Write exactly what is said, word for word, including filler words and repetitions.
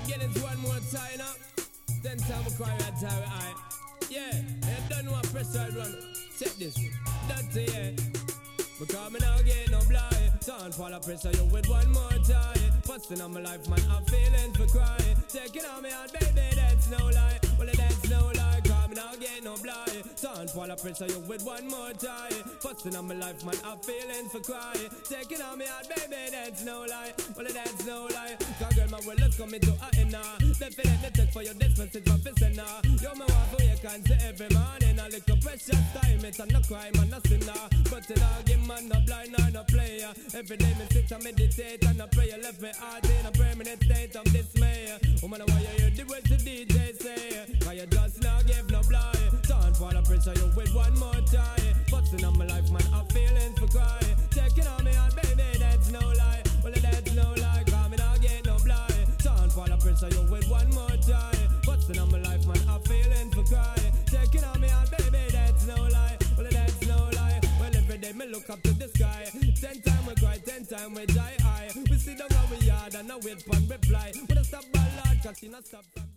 again, it's one more time now. Ten time we cry right time with I. Yeah, I don't know what pressure I run. Check this. That's it, yeah. Because me now get no blind. Don't fall a pressure you with one more time. Busting on my life, man, I'm feeling for crying. Taking on me out, baby, that's no lie. Well, that's no lie, cause me now get no blind. Don't fall a pressure you with one more time. Busting on my life, man, I'm feeling for crying. Taking on me out, baby, that's no lie. Well, that's no lie. Cause girl, my well, let's come into a inner. Definitely take for your distance, it's my fist now. You're my wife, who you can say every morning. A little precious time, it's a no crime and a sinner. But it all give man no blind or no player. Every day me sit and meditate and I pray. You left me heart in a permanent state of dismay. Woman, why you hear the words the D J say? Cause you just now give no blind. Don't fall a pressure you with one more time. Busting on my life, man, I'm feeling for crying. Taking on me out, baby, that's no lie. Well, that's no lie, cause me now get no blind. Don't fall a pressure you with one more time. Busting on my life, man, I'm feeling for crying. Taking on me out, baby, that's no lie. Well, that's no lie. Well, every day me look up to the sky. Ten time we cry, ten time we die high. We sit down on we yard and I wait for reply. We don't stop ballad, cause you not stop.